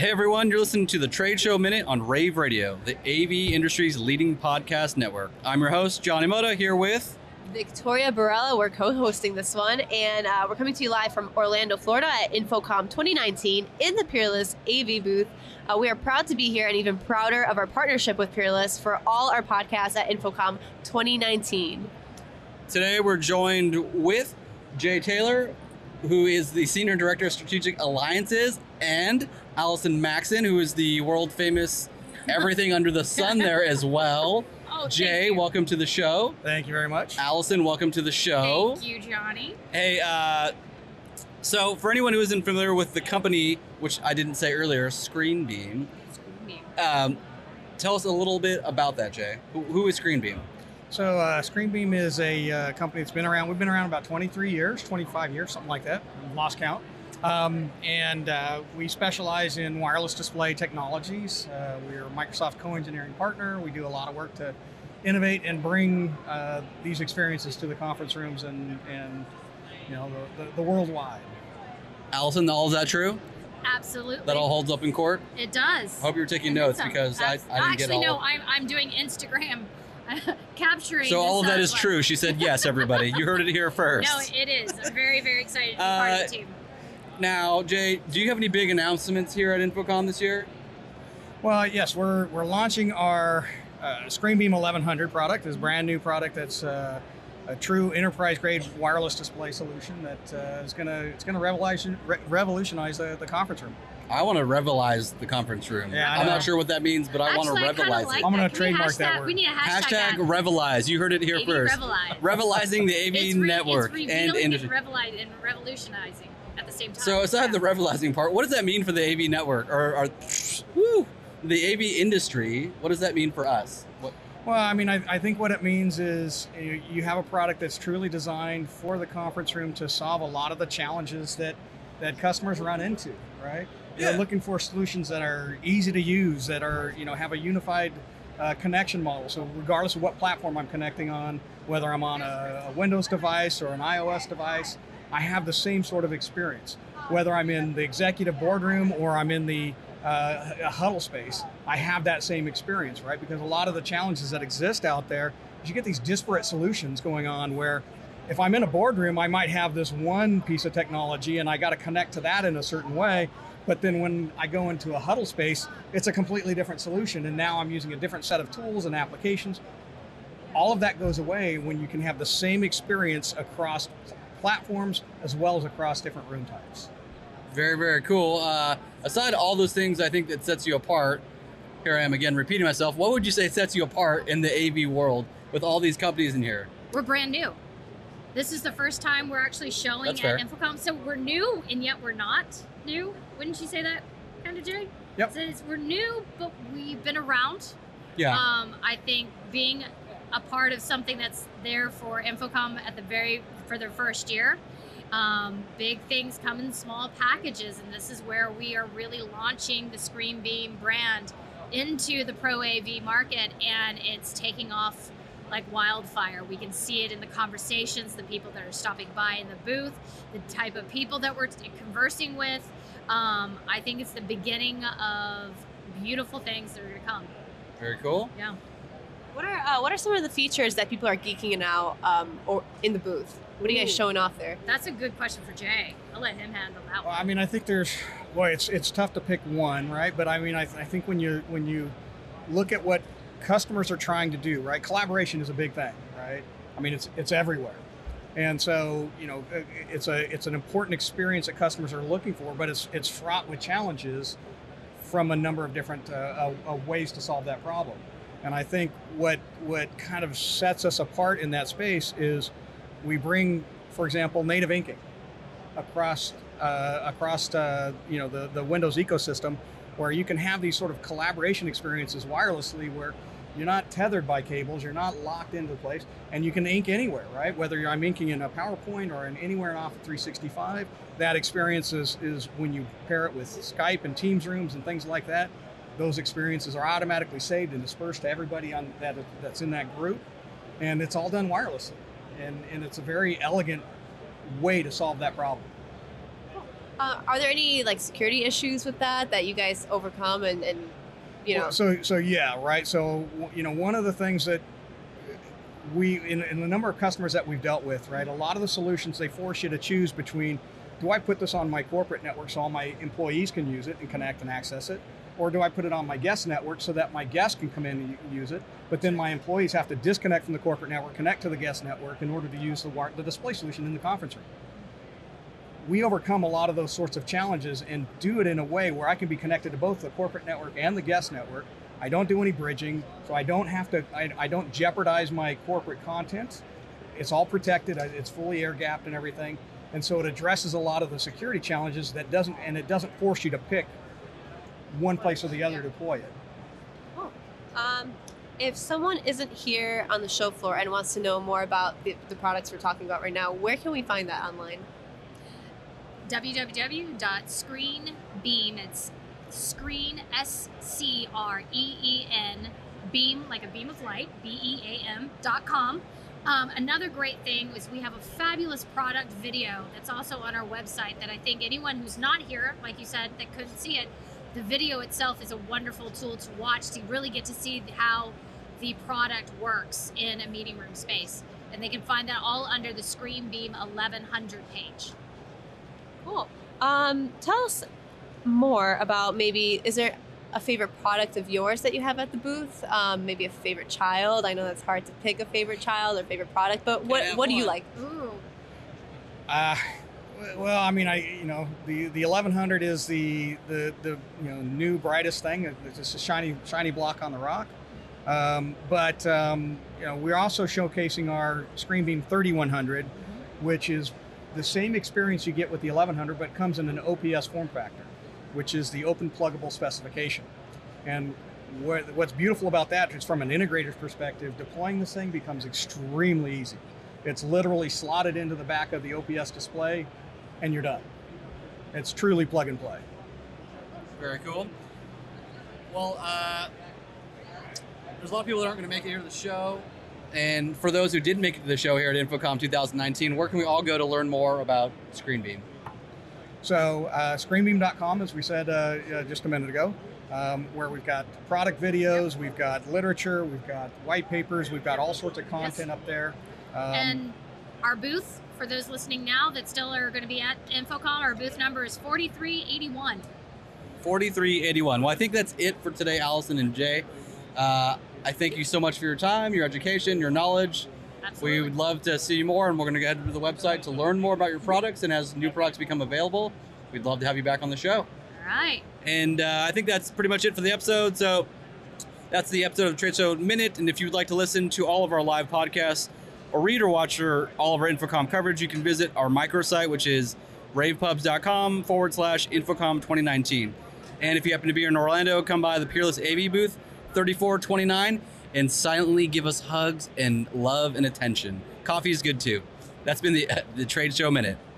Hey everyone, you're listening to the Trade Show Minute on Rave Radio, the AV industry's leading podcast network. I'm your host, Johnny Moda, here with Victoria Barella. We're co-hosting this one, and we're coming to you live from Orlando, Florida at InfoComm 2019 in the Peerless AV booth. We are proud to be here and even prouder of our partnership with Peerless for all our podcasts at InfoComm 2019. Today we're joined with Jay Taylor, who is the Senior Director of Strategic Alliances, and Allison Maxon, who is the world famous everything under the sun there as well. Oh, Jay, welcome to the show. Thank you very much. Allison, welcome to the show. Thank you, Johnny. Hey, so for anyone who isn't familiar with the company, which I didn't say earlier, ScreenBeam, tell us a little bit about that, Jay. Who is ScreenBeam? So ScreenBeam is a company that's been around. We've been around about 23 years, 25 years, something like that. I've lost count. And we specialize in wireless display technologies. We're a Microsoft co-engineering partner. We do a lot of work to innovate and bring these experiences to the conference rooms and you know the worldwide. Allison, all is that true? Absolutely. That all holds up in court? It does. I hope you're taking notes because I didn't get all. Actually, no, I'm doing Instagram capturing. So all of that this, is true. She said yes, everybody. You heard it here first. No, it is. I'm very, very excited to be part of the team. Now, Jay, do you have any big announcements here at InfoComm this year? Well, yes, we're launching our ScreenBeam 1100 product. It's a brand new product that's a true enterprise-grade wireless display solution that is going to revolutionize the conference room. I want to revelize the conference room. Yeah, I'm not sure what that means, but I want to revelize it. I'm going to trademark that word. We need a Hashtag revelize. You heard it here AV first. Revelize. It's Revelizing the AV network it's and industry. and revolutionizing at the same time. So aside the revelizing part, what does that mean for the AV network or the AV industry? What does that mean for us? Well, I mean, I think what it means is you have a product that's truly designed for the conference room to solve a lot of the challenges that customers run into, right? Yeah. They're looking for solutions that are easy to use, that are, have a unified connection model. So regardless of what platform I'm connecting on, whether I'm on a Windows device or an iOS device, I have the same sort of experience. Whether I'm in the executive boardroom or I'm in the huddle space, I have that same experience, right? Because a lot of the challenges that exist out there is you get these disparate solutions going on where if I'm in a boardroom, I might have this one piece of technology and I got to connect to that in a certain way. But then when I go into a huddle space, it's a completely different solution. And now I'm using a different set of tools and applications. All of that goes away when you can have the same experience across platforms as well as across different room types. Very, very cool. Aside all those things I think that sets you apart, here I am again repeating myself, what would you say sets you apart in the AV world with all these companies in here? We're brand new. This is the first time we're actually showing at InfoComm. So we're new, and yet we're not new. Wouldn't you say that, kind of, Jay? Yep. So we're new, but we've been around. Yeah. I think being a part of something that's there for InfoComm for their first year, big things come in small packages, and this is where we are really launching the ScreenBeam brand into the Pro AV market, and it's taking off like wildfire. We can see it in the conversations, the people that are stopping by in the booth, the type of people that we're conversing with. I think it's the beginning of beautiful things that are to come. Very cool. Yeah. What are some of the features that people are geeking out or in the booth? What are you guys showing off there? That's a good question for Jay. I'll let him handle that one. Well, I mean, I think it's tough to pick one, right? But I mean, I think when you look at what customers are trying to do, right? Collaboration is a big thing, right? I mean, it's everywhere. And so, it's an important experience that customers are looking for, but it's fraught with challenges from a number of different ways to solve that problem. And I think what kind of sets us apart in that space is we bring, for example, native inking across the Windows ecosystem, where you can have these sort of collaboration experiences wirelessly where you're not tethered by cables, you're not locked into place, and you can ink anywhere, right? Whether I'm inking in a PowerPoint or in anywhere in Office 365, that experience is when you pair it with Skype and Teams rooms and things like that, those experiences are automatically saved and dispersed to everybody that's in that group, and it's all done wirelessly. And it's a very elegant way to solve that problem. Are there any like security issues with that you guys overcome and you know? Well, so yeah, right. So one of the things that we in the number of customers that we've dealt with, right, a lot of the solutions, they force you to choose between, do I put this on my corporate network so all my employees can use it and connect and access it, or do I put it on my guest network so that my guests can come in and use it, but then my employees have to disconnect from the corporate network, connect to the guest network in order to use the display solution in the conference room. We overcome a lot of those sorts of challenges and do it in a way where I can be connected to both the corporate network and the guest network. I don't do any bridging, so I don't have to, I don't jeopardize my corporate content. It's all protected, it's fully air gapped and everything. And so it addresses a lot of the security challenges it doesn't force you to pick one place or the other to deploy it. Cool. If someone isn't here on the show floor and wants to know more about the products we're talking about right now, where can we find that online? www.screenbeam, it's screen, SCREEN, beam, like a beam of light, BEAM.com. Another great thing is we have a fabulous product video that's also on our website that I think anyone who's not here, like you said, that couldn't see it, the video itself is a wonderful tool to watch to really get to see how the product works in a meeting room space. And they can find that all under the ScreenBeam 1100 page. Cool. Tell us more about is there a favorite product of yours that you have at the booth? Maybe a favorite child. I know that's hard to pick a favorite child or favorite product, but what do you like? Ooh. Well, I mean, the 1100 is the new brightest thing. It's just a shiny block on the rock. But we're also showcasing our ScreenBeam 3100, which is the same experience you get with the 1100, but comes in an OPS form factor, which is the open pluggable specification. And what's beautiful about that is, from an integrator's perspective, deploying this thing becomes extremely easy. It's literally slotted into the back of the OPS display, and you're done. It's truly plug and play. Very cool. Well, there's a lot of people that aren't going to make it here to the show. And for those who did make it to the show here at InfoComm 2019, where can we all go to learn more about ScreenBeam? So screenbeam.com, as we said just a minute ago, where we've got product videos, we've got literature, we've got white papers, we've got all sorts of content up there. And our booth, for those listening now that still are going to be at InfoComm, our booth number is 4381. 4381. Well, I think that's it for today, Allison and Jay. I thank you so much for your time, your education, your knowledge. Absolutely. We would love to see you more, and we're going to go ahead to the website to learn more about your products. And as new products become available, we'd love to have you back on the show. All right. And I think that's pretty much it for the episode. So that's the episode of Trade Show Minute. And if you'd like to listen to all of our live podcasts or read or watch all of our InfoComm coverage, you can visit our microsite, which is ravepubs.com/InfoComm 2019. And if you happen to be in Orlando, come by the Peerless AV booth, 3429, and silently give us hugs and love and attention. Coffee is good too. That's been the Trade Show Minute.